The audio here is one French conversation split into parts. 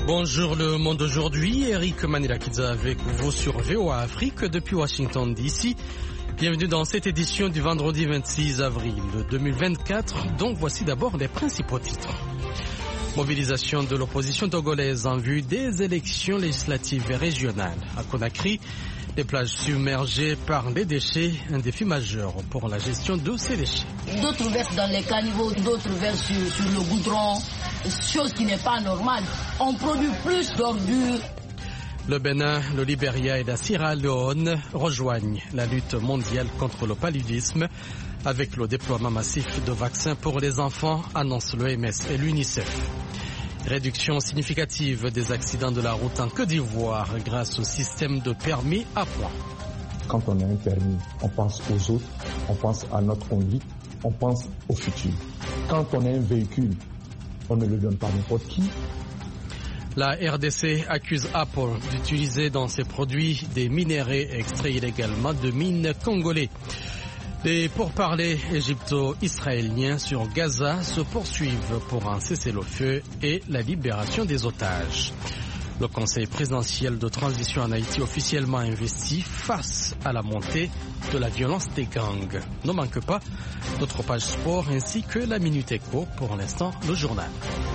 Bonjour le monde aujourd'hui, Eric Manilakidza avec vous sur VOA Afrique depuis Washington DC. Bienvenue dans cette édition du vendredi 26 avril 2024, dont voici d'abord les principaux titres. Mobilisation de l'opposition togolaise en vue des élections législatives et régionales. À Conakry, les plages submergées par les déchets, un défi majeur pour la gestion de ces déchets. D'autres versent dans les caniveaux, d'autres versent sur le goudron, chose qui n'est pas normale. On produit plus d'ordures. Le Bénin, le Libéria et la Sierra Leone rejoignent la lutte mondiale contre le paludisme avec le déploiement massif de vaccins pour les enfants, annoncent l'OMS et l'UNICEF. Réduction significative des accidents de la route en Côte d'Ivoire grâce au système de permis à points. Quand on a un permis, on pense aux autres, on pense à notre conduite, on pense au futur. Quand on a un véhicule, on ne le donne pas à n'importe qui. La RDC accuse Apple d'utiliser dans ses produits des minerais extraits illégalement de mines congolais. Les pourparlers égypto-israéliens sur Gaza se poursuivent pour un cessez-le-feu et la libération des otages. Le Conseil présidentiel de transition en Haïti officiellement investi face à la montée de la violence des gangs. Ne manque pas notre page sport ainsi que la Minute Éco, pour l'instant le journal.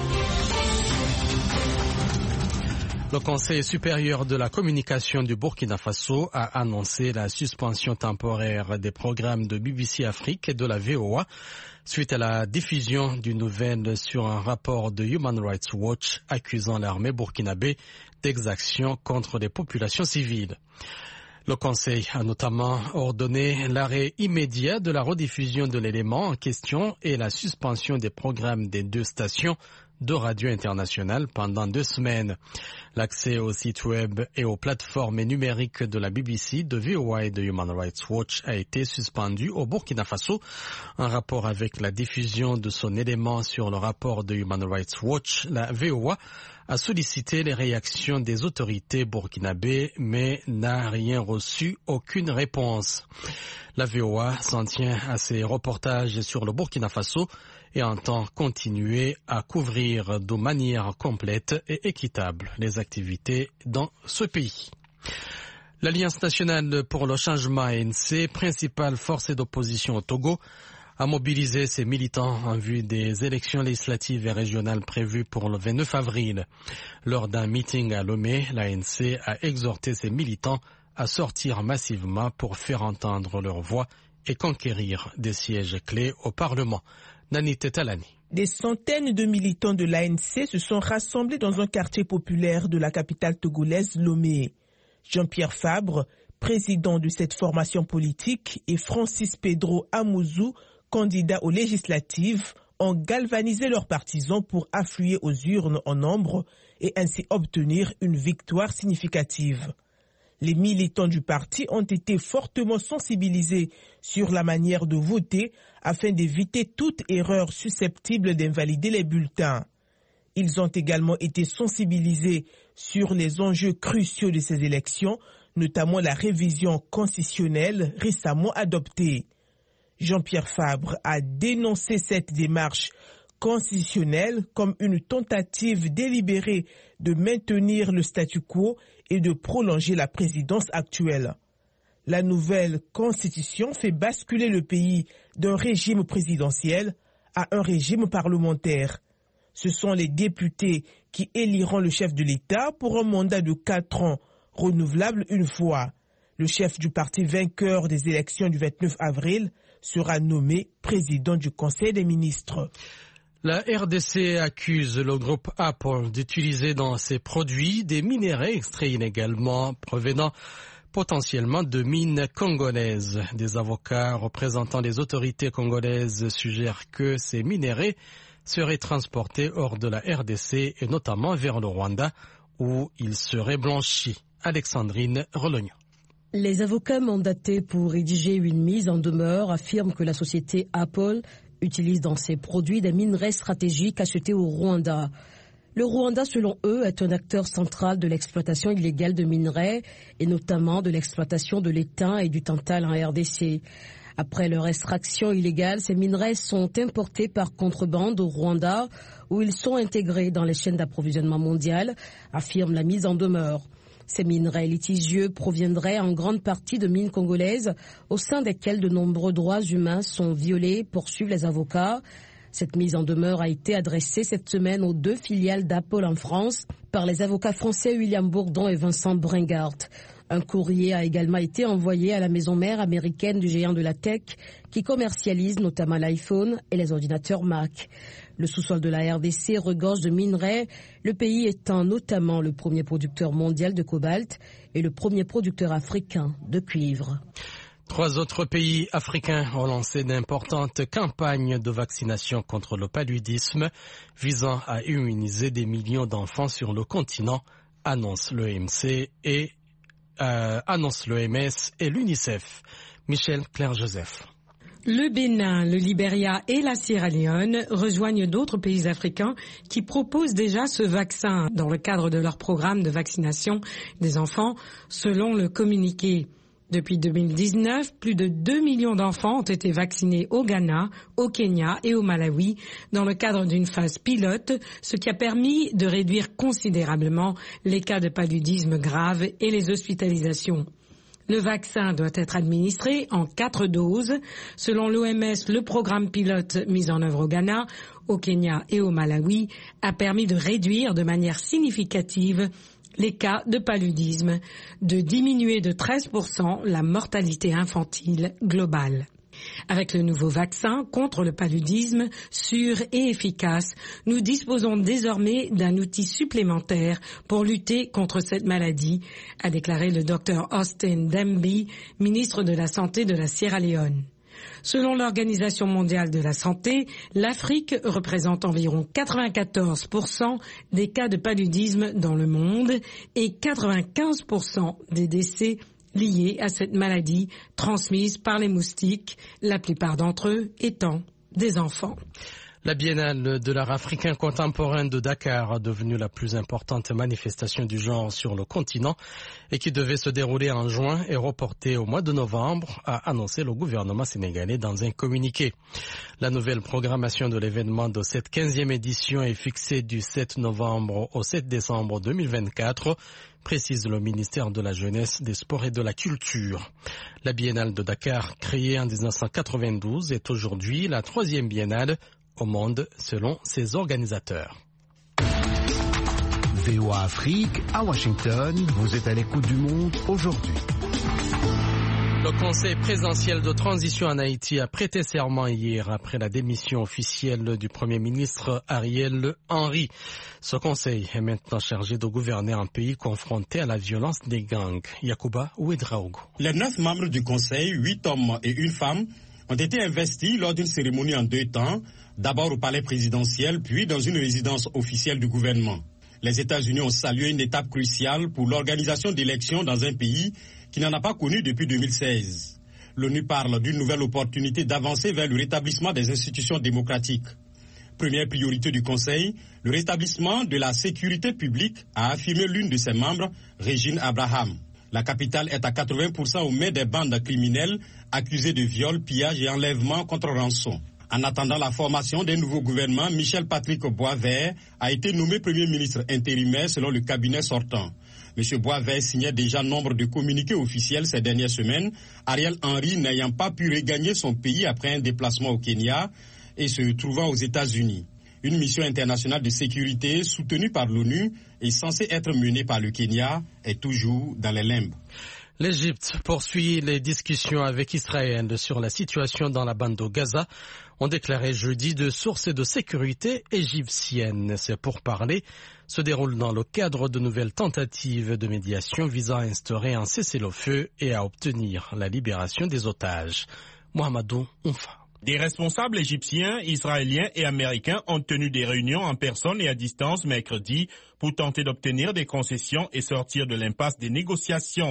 Le Conseil supérieur de la communication du Burkina Faso a annoncé la suspension temporaire des programmes de BBC Afrique et de la VOA suite à la diffusion d'une nouvelle sur un rapport de Human Rights Watch accusant l'armée burkinabé d'exactions contre les populations civiles. Le Conseil a notamment ordonné l'arrêt immédiat de la rediffusion de l'élément en question et la suspension des programmes des deux stations de radio internationale pendant 2 semaines. L'accès aux sites web et aux plateformes numériques de la BBC, de VOA et de Human Rights Watch a été suspendu au Burkina Faso. En rapport avec la diffusion de son élément sur le rapport de Human Rights Watch, la VOA a sollicité les réactions des autorités burkinabées mais n'a rien reçu, aucune réponse. La VOA s'en tient à ses reportages sur le Burkina Faso et entend continuer à couvrir de manière complète et équitable les activités dans ce pays. L'Alliance nationale pour le changement ANC, principale force d'opposition au Togo, a mobilisé ses militants en vue des élections législatives et régionales prévues pour le 29 avril. Lors d'un meeting à Lomé, l'ANC a exhorté ses militants à sortir massivement pour faire entendre leur voix et conquérir des sièges clés au Parlement. Nani Tetalani. Des centaines de militants de l'ANC se sont rassemblés dans un quartier populaire de la capitale togolaise, Lomé. Jean-Pierre Fabre, président de cette formation politique, et Francis Pedro Amouzou, candidat aux législatives, ont galvanisé leurs partisans pour affluer aux urnes en nombre et ainsi obtenir une victoire significative. Les militants du parti ont été fortement sensibilisés sur la manière de voter afin d'éviter toute erreur susceptible d'invalider les bulletins. Ils ont également été sensibilisés sur les enjeux cruciaux de ces élections, notamment la révision constitutionnelle récemment adoptée. Jean-Pierre Fabre a dénoncé cette démarche constitutionnelle comme une tentative délibérée de maintenir le statu quo et de prolonger la présidence actuelle. La nouvelle constitution fait basculer le pays d'un régime présidentiel à un régime parlementaire. Ce sont les députés qui éliront le chef de l'État pour un mandat de 4 ans, renouvelable une fois. Le chef du parti vainqueur des élections du 29 avril sera nommé président du Conseil des ministres. La RDC accuse le groupe Apple d'utiliser dans ses produits des minerais extraits illégalement provenant potentiellement de mines congolaises. Des avocats représentant les autorités congolaises suggèrent que ces minerais seraient transportés hors de la RDC et notamment vers le Rwanda où ils seraient blanchis. Alexandrine Relognon. Les avocats mandatés pour rédiger une mise en demeure affirment que la société Apple utilise dans ses produits des minerais stratégiques achetés au Rwanda. Le Rwanda, selon eux, est un acteur central de l'exploitation illégale de minerais et notamment de l'exploitation de l'étain et du tantal en RDC. Après leur extraction illégale, ces minerais sont importés par contrebande au Rwanda, où ils sont intégrés dans les chaînes d'approvisionnement mondiales, affirme la mise en demeure. Ces minerais litigieux proviendraient en grande partie de mines congolaises, au sein desquelles de nombreux droits humains sont violés, poursuivent les avocats. Cette mise en demeure a été adressée cette semaine aux 2 filiales d'Apple en France par les avocats français William Bourdon et Vincent Bringart. Un courrier a également été envoyé à la maison mère américaine du géant de la tech qui commercialise notamment l'iPhone et les ordinateurs Mac. Le sous-sol de la RDC regorge de minerais, le pays étant notamment le premier producteur mondial de cobalt et le premier producteur africain de cuivre. 3 autres pays africains ont lancé d'importantes campagnes de vaccination contre le paludisme visant à immuniser des millions d'enfants sur le continent, annonce l'OMS et l'UNICEF. Michel Claire-Joseph. Le Bénin, le Libéria et la Sierra Leone rejoignent d'autres pays africains qui proposent déjà ce vaccin dans le cadre de leur programme de vaccination des enfants, selon le communiqué. Depuis 2019, plus de 2 millions d'enfants ont été vaccinés au Ghana, au Kenya et au Malawi dans le cadre d'une phase pilote, ce qui a permis de réduire considérablement les cas de paludisme grave et les hospitalisations. Le vaccin doit être administré en 4 doses. Selon l'OMS, le programme pilote mis en œuvre au Ghana, au Kenya et au Malawi a permis de réduire de manière significative les cas de paludisme, de diminuer de 13% la mortalité infantile globale. Avec le nouveau vaccin contre le paludisme, sûr et efficace, nous disposons désormais d'un outil supplémentaire pour lutter contre cette maladie, a déclaré le Dr Austin Demby, ministre de la Santé de la Sierra Leone. Selon l'Organisation mondiale de la santé, l'Afrique représente environ 94% des cas de paludisme dans le monde et 95% des décès liés à cette maladie transmise par les moustiques, la plupart d'entre eux étant des enfants. La Biennale de l'art africain contemporain de Dakar, devenue la plus importante manifestation du genre sur le continent et qui devait se dérouler en juin et reportée au mois de novembre, a annoncé le gouvernement sénégalais dans un communiqué. La nouvelle programmation de l'événement de cette 15e édition est fixée du 7 novembre au 7 décembre 2024, précise le ministère de la Jeunesse, des Sports et de la Culture. La Biennale de Dakar, créée en 1992, est aujourd'hui la 3e biennale au monde, selon ses organisateurs. VOA Afrique, à Washington, vous êtes à l'écoute du monde aujourd'hui. Le Conseil présidentiel de transition en Haïti a prêté serment hier après la démission officielle du Premier ministre Ariel Henry. Ce conseil est maintenant chargé de gouverner un pays confronté à la violence des gangs. Yacouba Ouedraogo. Les 9 membres du Conseil, 8 hommes et 1 femme, ont été investis lors d'une cérémonie en 2 temps, d'abord au palais présidentiel, puis dans une résidence officielle du gouvernement. Les États-Unis ont salué une étape cruciale pour l'organisation d'élections dans un pays qui n'en a pas connu depuis 2016. L'ONU parle d'une nouvelle opportunité d'avancer vers le rétablissement des institutions démocratiques. Première priorité du Conseil, le rétablissement de la sécurité publique, a affirmé l'une de ses membres, Régine Abraham. La capitale est à 80% aux mains des bandes criminelles accusées de viol, pillage et enlèvement contre rançon. En attendant la formation d'un nouveau gouvernement, Michel Patrick Boisvert a été nommé Premier ministre intérimaire selon le cabinet sortant. M. Boisvert signait déjà nombre de communiqués officiels ces dernières semaines, Ariel Henry n'ayant pas pu regagner son pays après un déplacement au Kenya et se trouvant aux États-Unis. Une mission internationale de sécurité soutenue par l'ONU et censée être menée par le Kenya est toujours dans les limbes. L'Égypte poursuit les discussions avec Israël sur la situation dans la bande de Gaza, ont déclaré jeudi de sources de sécurité égyptiennes. Ces pourparlers se déroulent dans le cadre de nouvelles tentatives de médiation visant à instaurer un cessez-le-feu et à obtenir la libération des otages. Mohamedou Oumfa. Des responsables égyptiens, israéliens et américains ont tenu des réunions en personne et à distance mercredi pour tenter d'obtenir des concessions et sortir de l'impasse des négociations.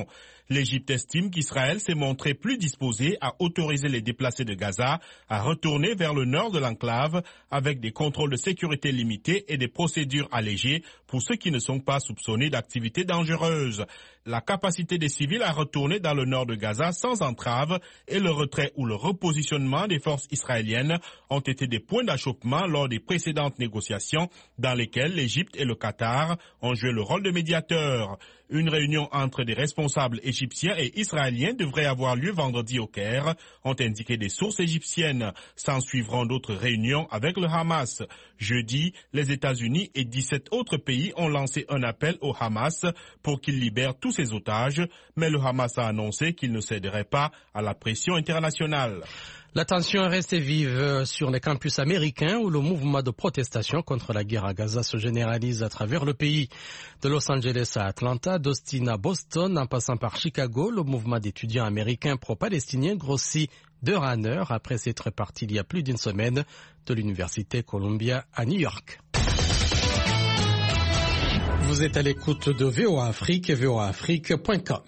L'Égypte estime qu'Israël s'est montré plus disposé à autoriser les déplacés de Gaza à retourner vers le nord de l'enclave avec des contrôles de sécurité limités et des procédures allégées pour ceux qui ne sont pas soupçonnés d'activités dangereuses. La capacité des civils à retourner dans le nord de Gaza sans entrave et le retrait ou le repositionnement des forces israéliennes ont été des points d'achoppement lors des précédentes négociations dans lesquelles l'Égypte et le Qatar ont joué le rôle de médiateurs. Une réunion entre des responsables égyptiens et israéliens devrait avoir lieu vendredi au Caire, ont indiqué des sources égyptiennes. S'en suivront d'autres réunions avec le Hamas. Jeudi, les États-Unis et 17 autres pays ont lancé un appel au Hamas pour qu'il libère tous ses otages, mais le Hamas a annoncé qu'il ne céderait pas à la pression internationale. La tension est restée vive sur les campus américains où le mouvement de protestation contre la guerre à Gaza se généralise à travers le pays. De Los Angeles à Atlanta, d'Austin à Boston, en passant par Chicago, le mouvement d'étudiants américains pro-palestiniens grossit d'heure en heure après s'être parti il y a plus d'une semaine de l'université Columbia à New York. Vous êtes à l'écoute de VOA Afrique et voaafrique.com.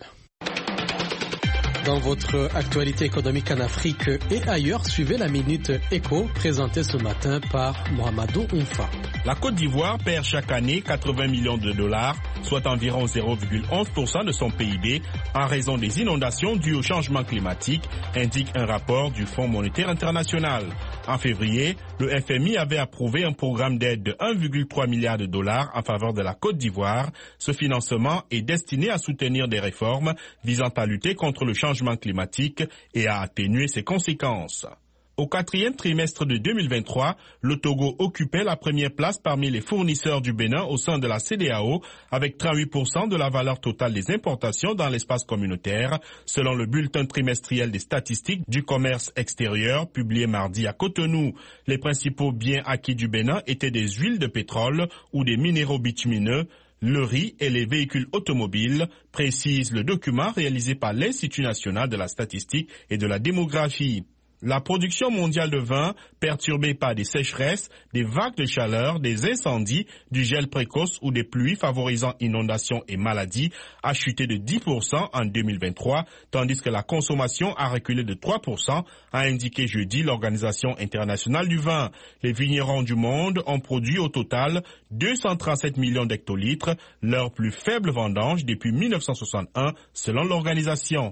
Dans votre actualité économique en Afrique et ailleurs, suivez la Minute Éco présentée ce matin par Mohamedou Oumfa. La Côte d'Ivoire perd chaque année 80 millions de dollars, soit environ 0,11% de son PIB, en raison des inondations dues au changement climatique, indique un rapport du Fonds monétaire international. En février, le FMI avait approuvé un programme d'aide de 1,3 milliard de dollars en faveur de la Côte d'Ivoire. Ce financement est destiné à soutenir des réformes visant à lutter contre le changement climatique et à atténuer ses conséquences. Au quatrième trimestre de 2023, le Togo occupait la première place parmi les fournisseurs du Bénin au sein de la CEDEAO, avec 38% de la valeur totale des importations dans l'espace communautaire, selon le bulletin trimestriel des statistiques du commerce extérieur publié mardi à Cotonou. Les principaux biens acquis du Bénin étaient des huiles de pétrole ou des minéraux bitumineux, le riz et les véhicules automobiles, précise le document réalisé par l'Institut national de la statistique et de la démographie. La production mondiale de vin, perturbée par des sécheresses, des vagues de chaleur, des incendies, du gel précoce ou des pluies favorisant inondations et maladies, a chuté de 10% en 2023, tandis que la consommation a reculé de 3%, a indiqué jeudi l'Organisation internationale du vin. Les vignerons du monde ont produit au total 237 millions d'hectolitres, leur plus faible vendange depuis 1961, selon l'organisation.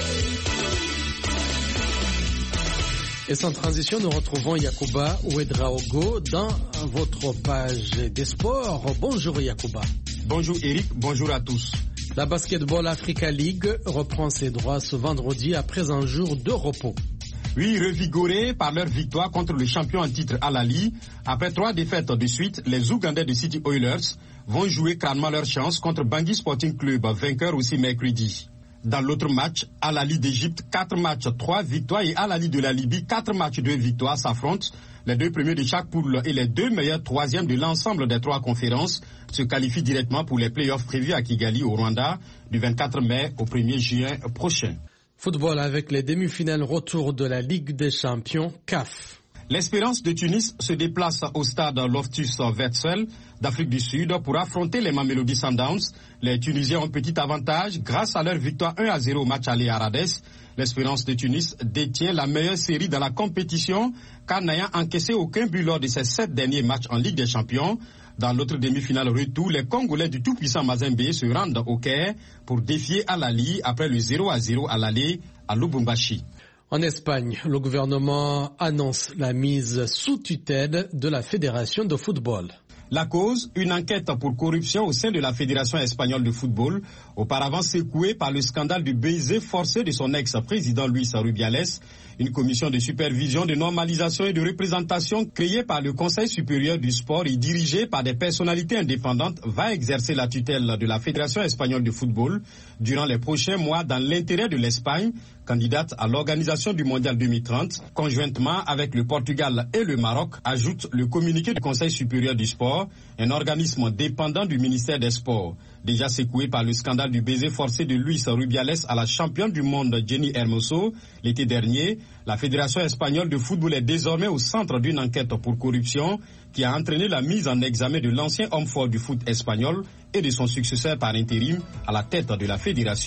Et sans transition, nous retrouvons Yacouba Ouedraogo dans votre page des sports. Bonjour Yacouba. Bonjour Eric, bonjour à tous. La Basketball Africa League reprend ses droits ce vendredi après un jour de repos. Oui, revigorés par leur victoire contre le champion en titre Al Ahly, après 3 défaites de suite, les Ougandais de City Oilers vont jouer calmement leur chance contre Bangui Sporting Club, vainqueur aussi mercredi. Dans l'autre match, Al Ahly d'Égypte, 4 matchs, 3 victoires et Al Ahly de la Libye, 4 matchs, 2 victoires s'affrontent. Les 2 premiers de chaque poule et les 2 meilleurs troisièmes de l'ensemble des 3 conférences se qualifient directement pour les playoffs prévus à Kigali au Rwanda du 24 mai au 1er juin prochain. Football avec les demi-finales retour de la Ligue des Champions CAF. L'Espérance de Tunis se déplace au stade Loftus Versel d'Afrique du Sud pour affronter les Mamelodi Sundowns. Les Tunisiens ont un petit avantage grâce à leur victoire 1-0 au match aller à Radès. L'Espérance de Tunis détient la meilleure série dans la compétition car n'ayant encaissé aucun but lors de ses 7 derniers matchs en Ligue des Champions. Dans l'autre demi-finale retour, les Congolais du tout-puissant Mazembe se rendent au Caire pour défier Al Ahly après le 0-0 à l'aller à Lubumbashi. En Espagne, le gouvernement annonce la mise sous tutelle de la Fédération de football. La cause, une enquête pour corruption au sein de la Fédération espagnole de football, auparavant secouée par le scandale du baiser forcé de son ex-président Luis Rubiales. Une commission de supervision, de normalisation et de représentation créée par le Conseil supérieur du sport et dirigée par des personnalités indépendantes va exercer la tutelle de la Fédération espagnole de football durant les prochains mois dans l'intérêt de l'Espagne, candidate à l'organisation du Mondial 2030, conjointement avec le Portugal et le Maroc, ajoute le communiqué du Conseil supérieur du sport, un organisme dépendant du ministère des Sports. Déjà secoué par le scandale du baiser forcé de Luis Rubiales à la championne du monde Jenny Hermoso l'été dernier, la Fédération espagnole de football est désormais au centre d'une enquête pour corruption qui a entraîné la mise en examen de l'ancien homme fort du foot espagnol et de son successeur par intérim à la tête de la fédération,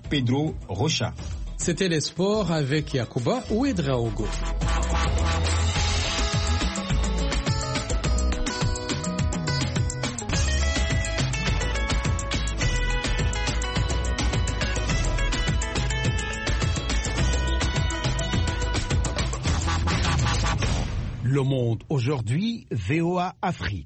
Pedro Rocha. C'était les sports avec Yacouba Ouedraogo. Le Monde aujourd'hui, VOA Afrique.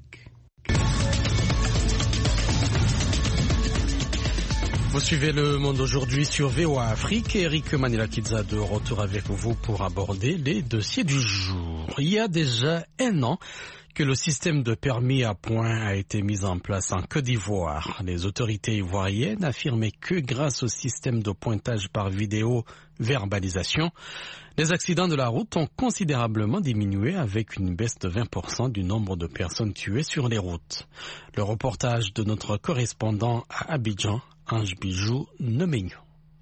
Vous suivez Le Monde aujourd'hui sur VOA Afrique. Eric Manilakidza de retour avec vous pour aborder les dossiers du jour. Il y a déjà 1 an que le système de permis à points a été mis en place en Côte d'Ivoire. Les autorités ivoiriennes affirmaient que grâce au système de pointage par vidéo-verbalisation, les accidents de la route ont considérablement diminué avec une baisse de 20% du nombre de personnes tuées sur les routes. Le reportage de notre correspondant à Abidjan, Ange Bijou Nomeigno.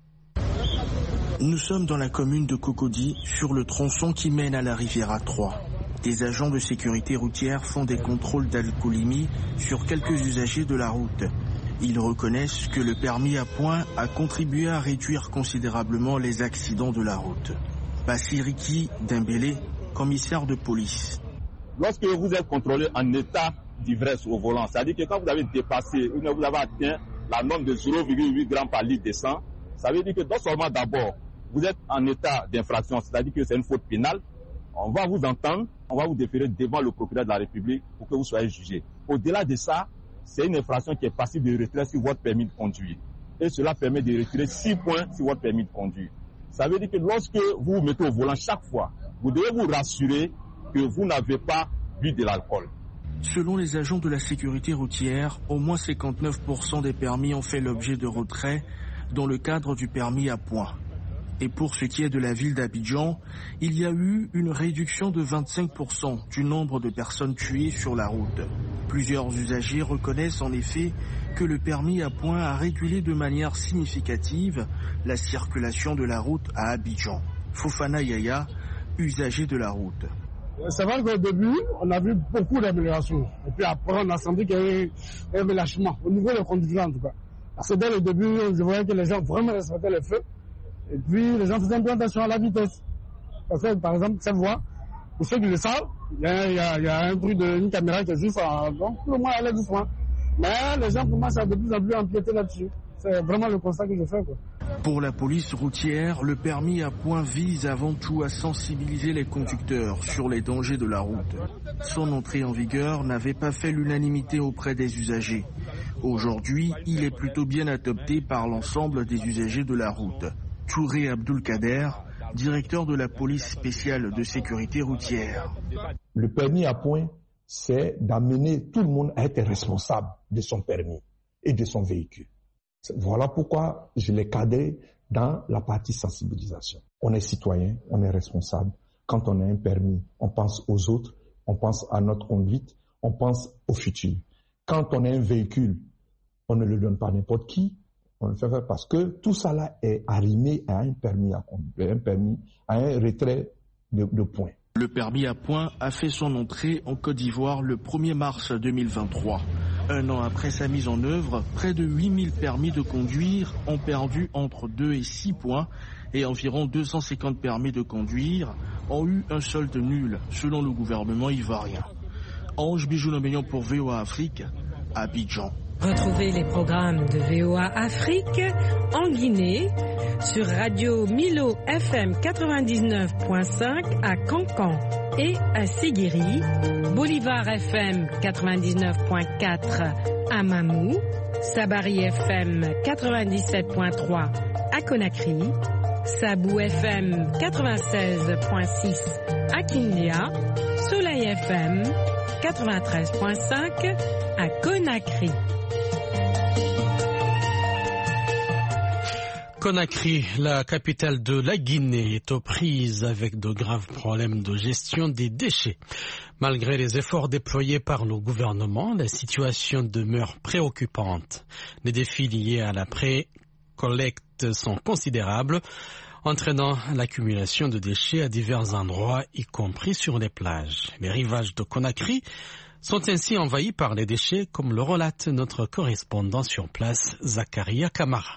Nous sommes dans la commune de Cocody, sur le tronçon qui mène à la Riviera 3. Des agents de sécurité routière font des contrôles d'alcoolémie sur quelques usagers de la route. Ils reconnaissent que le permis à points a contribué à réduire considérablement les accidents de la route. Bassiriki Dembélé, commissaire de police. Lorsque vous êtes contrôlé en état d'ivresse au volant, c'est-à-dire que quand vous avez dépassé ou vous avez atteint la norme de 0,8 grammes par litre de sang, ça veut dire que non seulement d'abord, vous êtes en état d'infraction, c'est-à-dire que c'est une faute pénale, on va vous entendre, on va vous déférer devant le procureur de la République pour que vous soyez jugé. Au-delà de ça, c'est une infraction qui est passible de retrait sur votre permis de conduire. Et cela permet de retirer 6 points sur votre permis de conduire. Ça veut dire que lorsque vous vous mettez au volant chaque fois, vous devez vous rassurer que vous n'avez pas bu de l'alcool. Selon les agents de la sécurité routière, au moins 59% des permis ont fait l'objet de retrait dans le cadre du permis à points. Et pour ce qui est de la ville d'Abidjan, il y a eu une réduction de 25% du nombre de personnes tuées sur la route. Plusieurs usagers reconnaissent en effet que le permis à points a régulé de manière significative la circulation de la route à Abidjan. Fofana Yaya, usager de la route. C'est vrai qu'au début, on a vu beaucoup d'améliorations. Et puis après, on a senti qu'il y avait un relâchement, au niveau des conducteurs en tout cas. Parce que dès le début, je voyais que les gens vraiment respectaient les feux. Et puis, les gens faisaient un peu attention à la vitesse. Parce que, par exemple, cette voie, pour ceux qui le savent, il y a un truc une caméra qui est juste, donc, tout le monde allait doucement. Mais les gens commencent à de plus en plus empiéter là-dessus. C'est vraiment le constat que je fais, quoi. Pour la police routière, le permis à points vise avant tout à sensibiliser les conducteurs sur les dangers de la route. Son entrée en vigueur n'avait pas fait l'unanimité auprès des usagers. Aujourd'hui, il est plutôt bien adopté par l'ensemble des usagers de la route. Touré Abdulkader, directeur de la police spéciale de sécurité routière. Le permis à points, c'est d'amener tout le monde à être responsable de son permis et de son véhicule. Voilà pourquoi je l'ai cadré dans la partie sensibilisation. On est citoyen, on est responsable. Quand on a un permis, on pense aux autres, on pense à notre conduite, on pense au futur. Quand on a un véhicule, on ne le donne pas à n'importe qui. On le fait faire parce que tout ça là est arrimé à un permis à conduire, à un retrait de points. Le permis à points a fait son entrée en Côte d'Ivoire le 1er mars 2023. 1 an après sa mise en œuvre, près de 8000 permis de conduire ont perdu entre 2 et 6 points et environ 250 permis de conduire ont eu un solde nul, selon le gouvernement ivoirien. Ange Bijou Nomeigno pour VOA Afrique, Abidjan. Retrouvez les programmes de VOA Afrique en Guinée sur Radio Milo FM 99.5 à Cancan et à Sigiri, Bolivar FM 99.4 à Mamou, Sabari FM 97.3 à Conakry, Sabou FM 96.6 à Kindia, Soleil FM 93.5 à Conakry. Conakry, la capitale de la Guinée, est aux prises avec de graves problèmes de gestion des déchets. Malgré les efforts déployés par le gouvernement, la situation demeure préoccupante. Les défis liés à la pré-collecte sont considérables, entraînant l'accumulation de déchets à divers endroits, y compris sur les plages. Les rivages de Conakry sont ainsi envahis par les déchets, comme le relate notre correspondant sur place, Zakaria Kamara.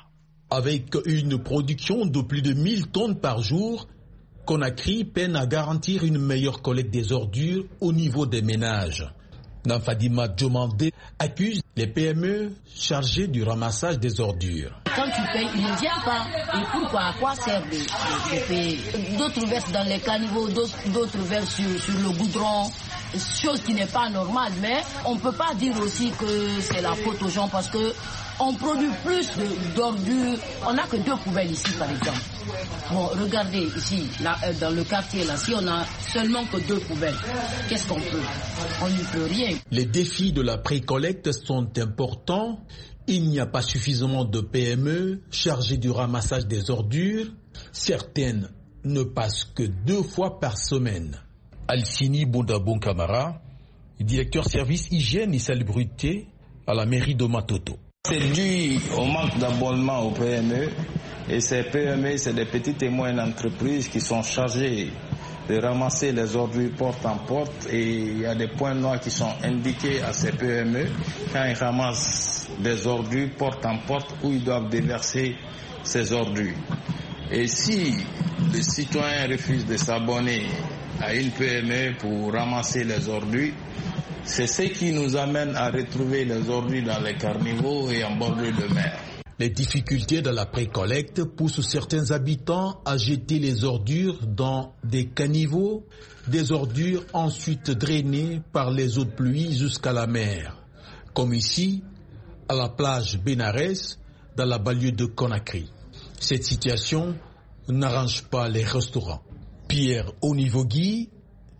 Avec une production de plus de 1000 tonnes par jour, Conakry peine à garantir une meilleure collecte des ordures au niveau des ménages. Nanfadima Djomandé accuse les PME chargées du ramassage des ordures. Quand tu payes, il ne vient pas. Et pourquoi? À quoi sert de payer? D'autres versent dans les caniveaux, d'autres versent sur le goudron. Chose qui n'est pas normale. Mais on ne peut pas dire aussi que c'est la faute aux gens parce que on produit plus d'ordures. On n'a que 2 poubelles ici, par exemple. Bon, regardez ici, là, dans le quartier, là, si on a seulement que 2 poubelles, qu'est-ce qu'on peut? On n'y peut rien. Les défis de la pré-collecte sont importants. Il n'y a pas suffisamment de PME chargées du ramassage des ordures. Certaines ne passent que 2 fois par semaine. Alcini Bondabon Camara, directeur service hygiène et salubrité à la mairie de Matoto. C'est dû au manque d'abonnement aux PME. Et ces PME, c'est des petites et moyennes entreprises qui sont chargées de ramasser les ordures porte en porte. Et il y a des points noirs qui sont indiqués à ces PME quand ils ramassent des ordures porte en porte où ils doivent déverser ces ordures. Et si le citoyen refuse de s'abonner à une PME pour ramasser les ordures, c'est ce qui nous amène à retrouver les ordures dans les carnivaux et en bordure de mer. Les difficultés de la pré-collecte poussent certains habitants à jeter les ordures dans des caniveaux, des ordures ensuite drainées par les eaux de pluie jusqu'à la mer, comme ici, à la plage Benares, dans la banlieue de Conakry. Cette situation n'arrange pas les restaurants. Pierre Onivogui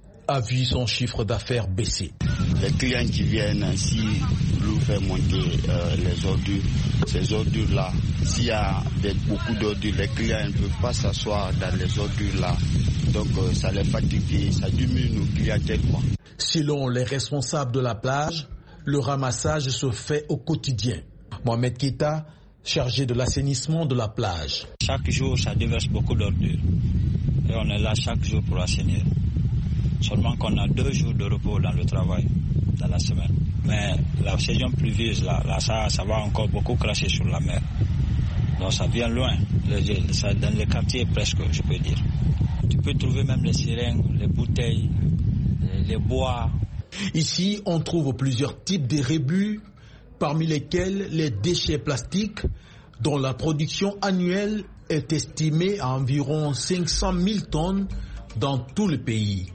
a vu son chiffre d'affaires baisser. Les clients qui viennent ici nous font monter les ordures. Ces ordures-là, s'il y a beaucoup d'ordures, les clients ne peuvent pas s'asseoir dans les ordures-là. Donc ça les fatigue, ça diminue nos clientèles. Selon les responsables de la plage, le ramassage se fait au quotidien. Mohamed Keita, chargé de l'assainissement de la plage. Chaque jour, ça déverse beaucoup d'ordures. Et on est là chaque jour pour assainir. Seulement qu'on a 2 jours de repos dans le travail, dans la semaine. Mais la saison pluvieuse, là ça va encore beaucoup cracher sur la mer. Donc ça vient loin, ça, dans les quartiers presque, je peux dire. Tu peux trouver même les seringues, les bouteilles, les bois. Ici, on trouve plusieurs types de rébus, parmi lesquels les déchets plastiques, dont la production annuelle est estimée à environ 500 000 tonnes dans tout le pays.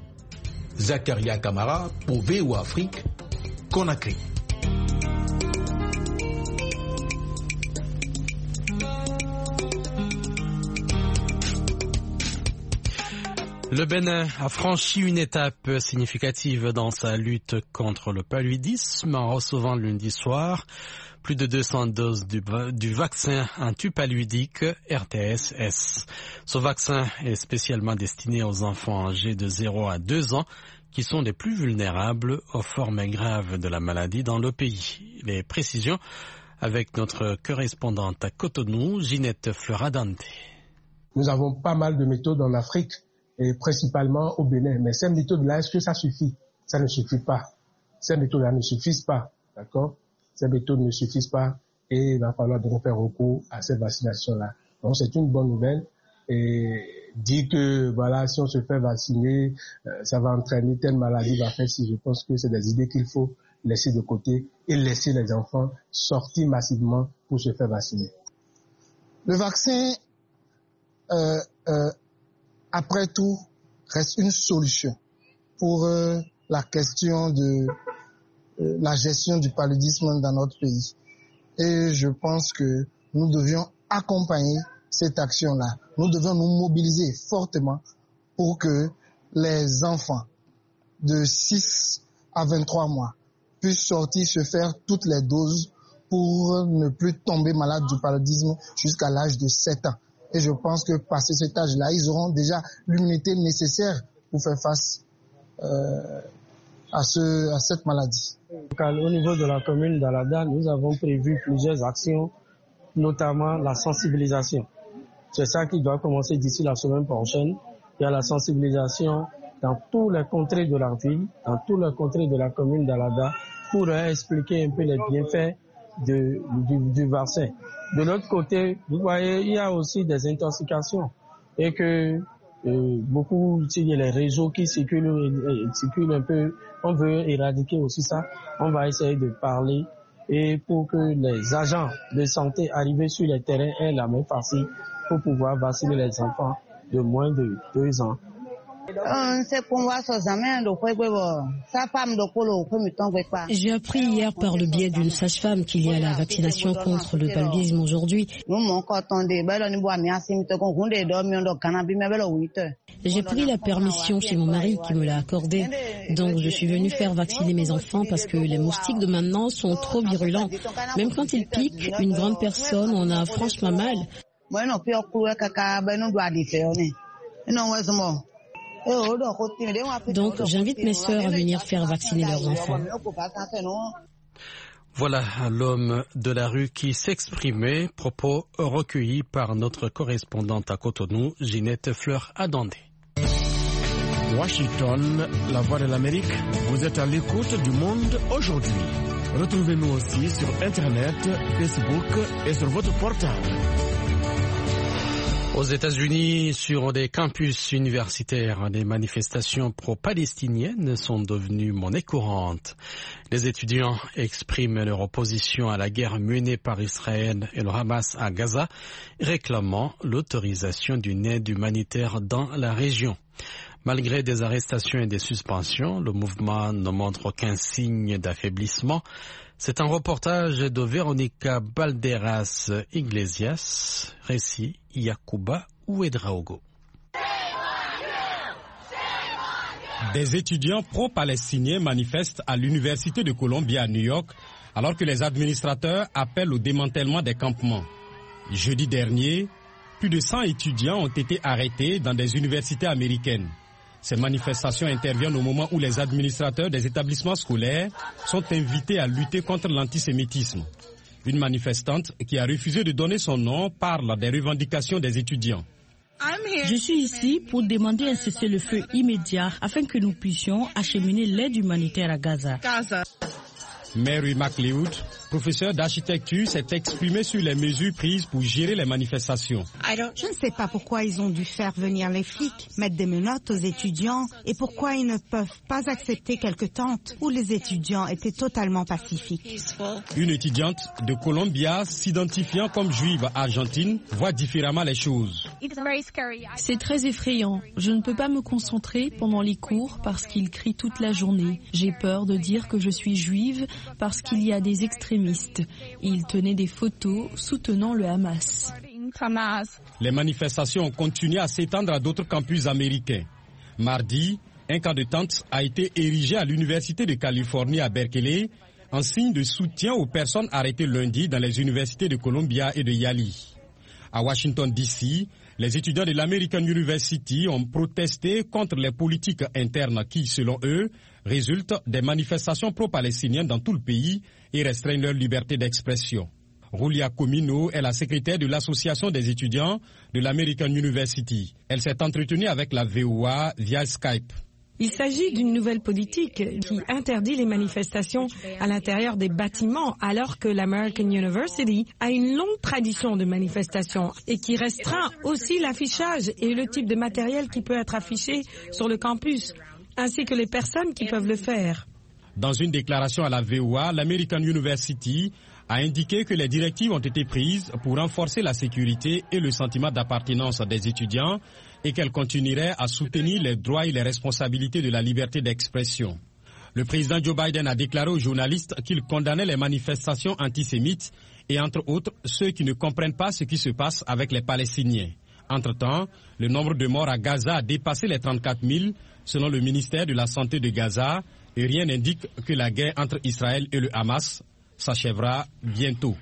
Zakaria Kamara pour VOA Afrique, Conakry. Le Bénin a franchi une étape significative dans sa lutte contre le paludisme en recevant lundi soir plus de 200 doses du vaccin antipaludique RTS-S. Ce vaccin est spécialement destiné aux enfants âgés de 0 à 2 ans qui sont les plus vulnérables aux formes graves de la maladie dans le pays. Les précisions avec notre correspondante à Cotonou, Ginette Fleuradante. Nous avons pas mal de méthodes en Afrique et principalement au Bénin. Mais ces méthodes-là, est-ce que ça suffit? Ça ne suffit pas. Ces méthodes-là ne suffisent pas. D'accord? Ces méthodes ne suffisent pas et il va falloir donc faire recours à ces vaccinations-là. Donc c'est une bonne nouvelle et dire que voilà, si on se fait vacciner, ça va entraîner telle maladie, va faire si. Je pense que c'est des idées qu'il faut laisser de côté et laisser les enfants sortir massivement pour se faire vacciner. Le vaccin, après tout, reste une solution pour la question de la gestion du paludisme dans notre pays. Et je pense que nous devions accompagner cette action-là. Nous devons nous mobiliser fortement pour que les enfants de 6 à 23 mois puissent sortir se faire toutes les doses pour ne plus tomber malade du paludisme jusqu'à l'âge de 7 ans. Et je pense que passé cet âge-là, ils auront déjà l'immunité nécessaire pour faire face à cette maladie. Au niveau de la commune d'Alada, nous avons prévu plusieurs actions, notamment la sensibilisation. C'est ça qui doit commencer d'ici la semaine prochaine. Il y a la sensibilisation dans tous les contrées de la ville, dans tous les contrées de la commune d'Alada, pour expliquer un peu les bienfaits du vaccin. De l'autre côté, vous voyez, il y a aussi des intoxications et que beaucoup utilisent les réseaux qui circulent un peu. On veut éradiquer aussi ça. On va essayer de parler et pour que les agents de santé arrivés sur les terrains aient la main facile pour pouvoir vacciner les enfants de moins de 2 ans. J'ai appris hier par le biais d'une sage-femme qu'il y a la vaccination contre le paludisme aujourd'hui. J'ai pris la permission chez mon mari qui me l'a accordée. Donc je suis venue faire vacciner mes enfants parce que les moustiques de maintenant sont trop virulents. Même quand ils piquent une grande personne, on a franchement mal. Donc j'invite mes sœurs à venir faire vacciner leurs enfants. Voilà l'homme de la rue qui s'exprimait, propos recueillis par notre correspondante à Cotonou, Ginette Fleur-Adandé. Washington, la voix de l'Amérique, vous êtes à l'écoute du monde aujourd'hui. Retrouvez-nous aussi sur Internet, Facebook et sur votre portable. Aux États-Unis, sur des campus universitaires, des manifestations pro-palestiniennes sont devenues monnaie courante. Les étudiants expriment leur opposition à la guerre menée par Israël et le Hamas à Gaza, réclamant l'autorisation d'une aide humanitaire dans la région. Malgré des arrestations et des suspensions, le mouvement ne montre aucun signe d'affaiblissement. C'est un reportage de Véronica Balderas Iglesias, récit Yakuba Ouedraogo. Des étudiants pro-palestiniens manifestent à l'Université de Columbia à New York, alors que les administrateurs appellent au démantèlement des campements. Jeudi dernier, plus de 100 étudiants ont été arrêtés dans des universités américaines. Ces manifestations interviennent au moment où les administrateurs des établissements scolaires sont invités à lutter contre l'antisémitisme. Une manifestante qui a refusé de donner son nom parle des revendications des étudiants. Je suis ici pour demander un cessez-le-feu immédiat afin que nous puissions acheminer l'aide humanitaire à Gaza. Mary McLeod, professeure d'architecture, s'est exprimée sur les mesures prises pour gérer les manifestations. Je ne sais pas pourquoi ils ont dû faire venir les flics, mettre des menottes aux étudiants et pourquoi ils ne peuvent pas accepter quelques tentes où les étudiants étaient totalement pacifiques. Une étudiante de Columbia, s'identifiant comme juive argentine, voit différemment les choses. C'est très effrayant. Je ne peux pas me concentrer pendant les cours parce qu'ils crient toute la journée. J'ai peur de dire que je suis juive parce qu'il y a des extrémistes. Ils tenaient des photos soutenant le Hamas. Les manifestations ont continué à s'étendre à d'autres campus américains. Mardi, un camp de tente a été érigé à l'Université de Californie à Berkeley en signe de soutien aux personnes arrêtées lundi dans les universités de Columbia et de Yale. À Washington, D.C., les étudiants de l'American University ont protesté contre les politiques internes qui, selon eux, résultent des manifestations pro-palestiniennes dans tout le pays et restreignent leur liberté d'expression. Rulia Comino est la secrétaire de l'association des étudiants de l'American University. Elle s'est entretenue avec la VOA via Skype. Il s'agit d'une nouvelle politique qui interdit les manifestations à l'intérieur des bâtiments alors que l'American University a une longue tradition de manifestations et qui restreint aussi l'affichage et le type de matériel qui peut être affiché sur le campus, ainsi que les personnes qui peuvent le faire. Dans une déclaration à la VOA, l'American University a indiqué que les directives ont été prises pour renforcer la sécurité et le sentiment d'appartenance des étudiants et qu'elle continuerait à soutenir les droits et les responsabilités de la liberté d'expression. Le président Joe Biden a déclaré aux journalistes qu'il condamnait les manifestations antisémites et entre autres ceux qui ne comprennent pas ce qui se passe avec les Palestiniens. Entre-temps, le nombre de morts à Gaza a dépassé les 34 000 selon le ministère de la Santé de Gaza et rien n'indique que la guerre entre Israël et le Hamas s'achèvera bientôt.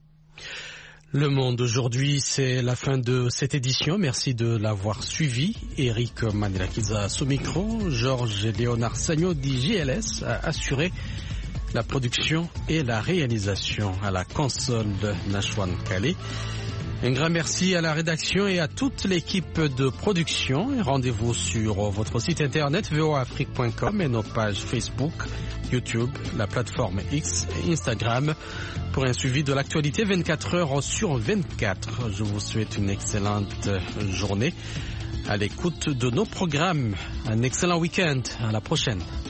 Le Monde aujourd'hui, c'est la fin de cette édition. Merci de l'avoir suivi. Eric Manelakiza sous micro, Georges et Léonard Sagno d'IGLS a assuré la production et la réalisation à la console de Nashwan Kale. Un grand merci à la rédaction et à toute l'équipe de production. Et rendez-vous sur votre site internet voaafrique.com et nos pages Facebook, YouTube, la plateforme X et Instagram pour un suivi de l'actualité 24 heures sur 24. Je vous souhaite une excellente journée à l'écoute de nos programmes. Un excellent week-end. À la prochaine.